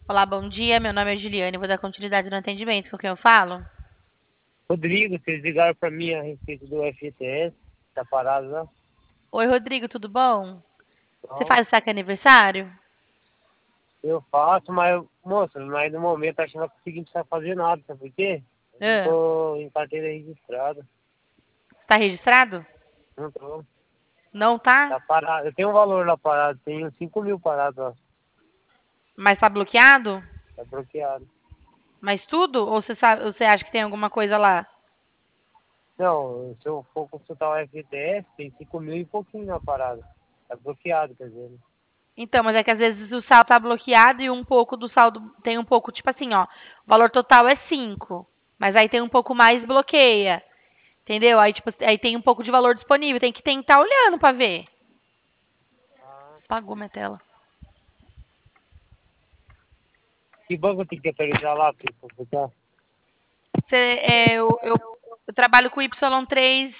Olá, bom dia. Meu nome é Juliane. Vou dar continuidade no atendimento. Com quem eu falo? Rodrigo, vocês ligaram para mim a respeito do FGTS, tá parado lá? Oi, Rodrigo, tudo bom? Você Então, faz o saque aniversário? eu faço, mas, moça, mas no momento acho que não conseguimos fazer nada, sabe por quê? Eu não Ah, tô em carteira registrada, está registrado? não tô. Não tá? Tá parado. Eu tenho um valor lá parado, tenho 5.000 parados, ó, Mas tá bloqueado? tá bloqueado. Mas tudo? Ou você sabe, você acha que tem alguma coisa lá? Não, se eu for consultar o FGTS, tem 5.000 e pouquinho na parada. Tá bloqueado, quer dizer, né? Então, mas é que às vezes o saldo tá bloqueado e um pouco do saldo tem um pouco, tipo assim, ó, o valor total é 5, mas aí tem um pouco mais bloqueia, entendeu? Aí tipo, aí tem um pouco de valor disponível, tem que tentar olhando pra ver. Ah, Apagou minha tela. que banco tem que atualizar lá pra eu consultar? Eu trabalho com Y3,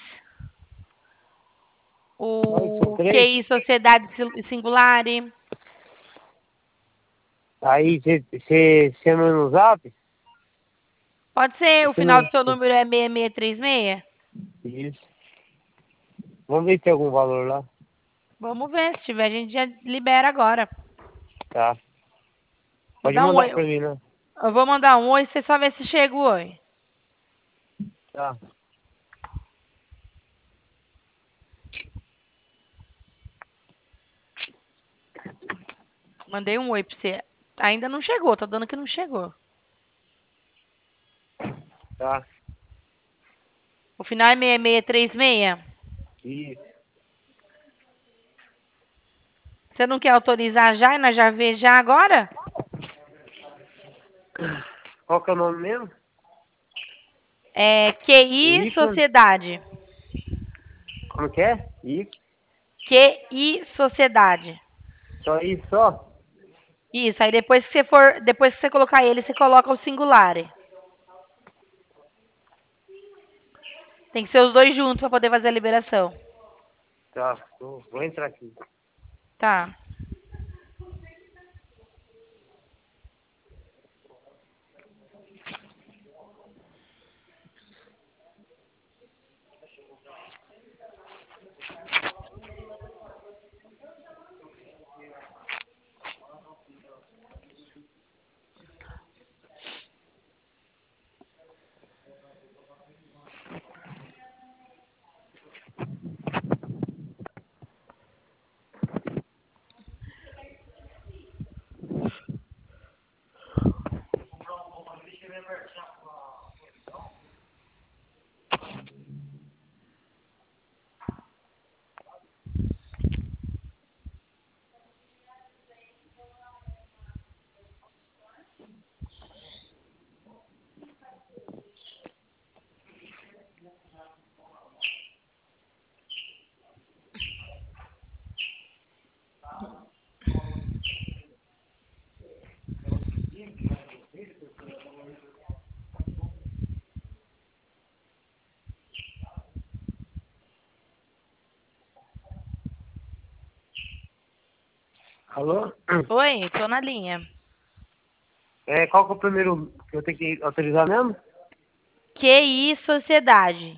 Olha, são o três. QI Sociedade Singulare. Aí você chama no zap? Pode ser, o Você final não. do seu número é 6636? Isso. Vamos ver se tem algum valor lá. Vamos ver, se tiver a gente já libera agora. Tá. Vou Pode dar um mandar oi. pra mim, né? Eu vou mandar um oi, você só vê se chega o oi. Tá. Mandei um oi pra você. Ainda não chegou, tá dando que não chegou. Tá. O final é 6636. Isso. Você não quer autorizar já e nós já vê já agora? Qual que é o nome mesmo? É O QI Y? Sociedade. Como que é? Y? QI Sociedade. Só isso, só? Isso, aí depois que você colocar ele, você coloca o Singulare. Tem que ser os dois juntos pra poder fazer a liberação. Tá. Vou entrar aqui. Tá. Alô? Oi, tô na linha. É, qual que é o primeiro que eu tenho que autorizar mesmo? QI Sociedade.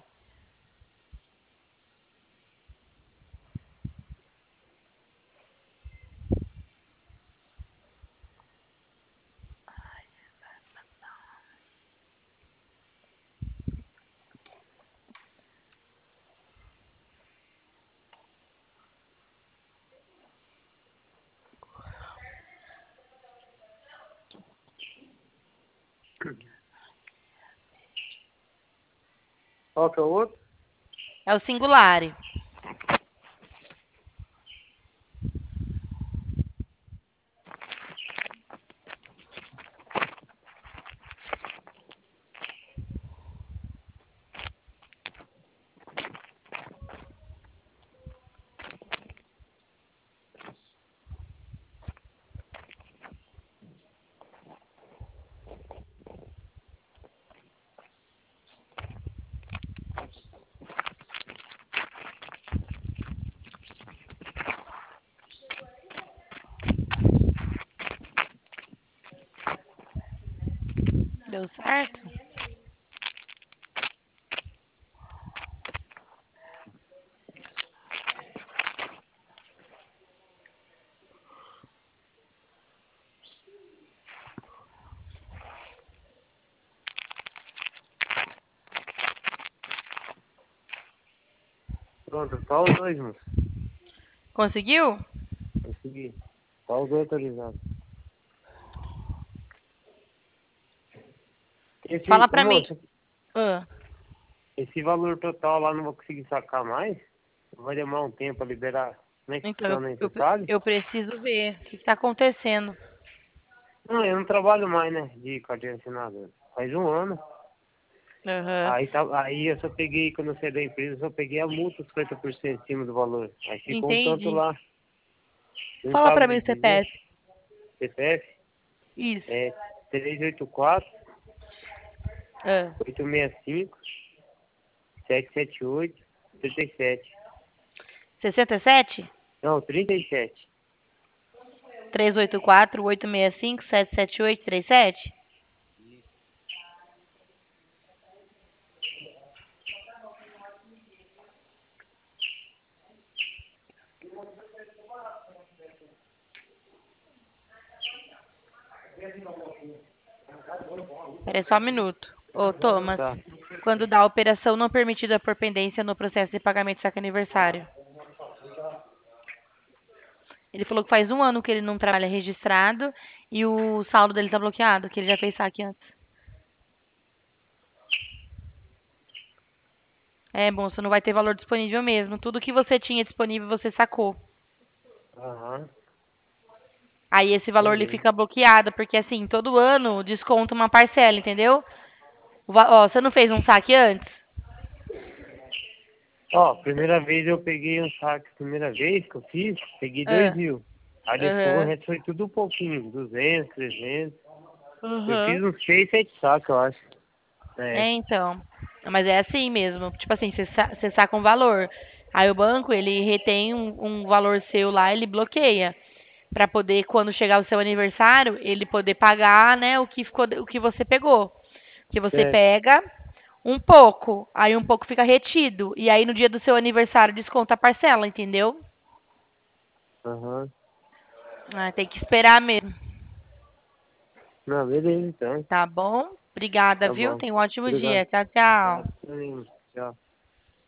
Qual que é o outro? É o Singulare. deu certo? Pronto, só os dois, moço. Conseguiu? Consegui. Só os dois autorizados. Fala pra mim. Moço, Ah, esse valor total lá não vou conseguir sacar mais? Vai demorar um tempo a liberar. Como é que então, funciona aí, você sabe? eu preciso ver o que tá acontecendo. Não, eu não trabalho mais, né, de carteira assinada. Faz um ano. Aham. Aí eu só peguei, quando eu saí da empresa, eu só peguei a multa, 50% em cima do valor. Aí ficou um tanto Entendi. lá. Não Fala pra sabe mim me o dizer. CPF. CPF Isso. é 384 Ah, 865 778 37. 67? Não, 37. 384-865-77837? Espera aí só um minuto. Ô, Thomas, Tá. quando dá operação não permitida por pendência no processo de pagamento de saque aniversário. Ele falou que faz um ano que ele não trabalha registrado e o saldo dele tá bloqueado, que ele já fez saque antes. É, moço, não vai ter valor disponível mesmo. Tudo que você tinha disponível você sacou. Aham. Aí esse valor ele Beleza. fica bloqueado, porque assim, todo ano desconta uma parcela, entendeu? Ó, você não fez um saque antes? Ó, primeira vez eu peguei um saque, primeira vez que eu fiz, peguei 2 Ah, mil. Aí depois o aham, resto foi tudo um pouquinho, 200, 300. Eu aham. fiz uns 6, 7 saques, eu acho. É. É, então. Mas é assim mesmo. Tipo assim, você saca um valor. Aí o banco, ele retém um valor seu lá, ele bloqueia. Pra poder, quando chegar o seu aniversário, ele poder pagar, né, o que ficou, o que você pegou. Que você Certo. pega um pouco, aí um pouco fica retido. E aí no dia do seu aniversário desconta a parcela, entendeu? Aham. Ah, tem que esperar mesmo. Não, beleza então. Tá bom? Obrigada, Tá viu? bom. Tenha um ótimo Obrigado. dia. Tchau, tchau. Tá, tchau.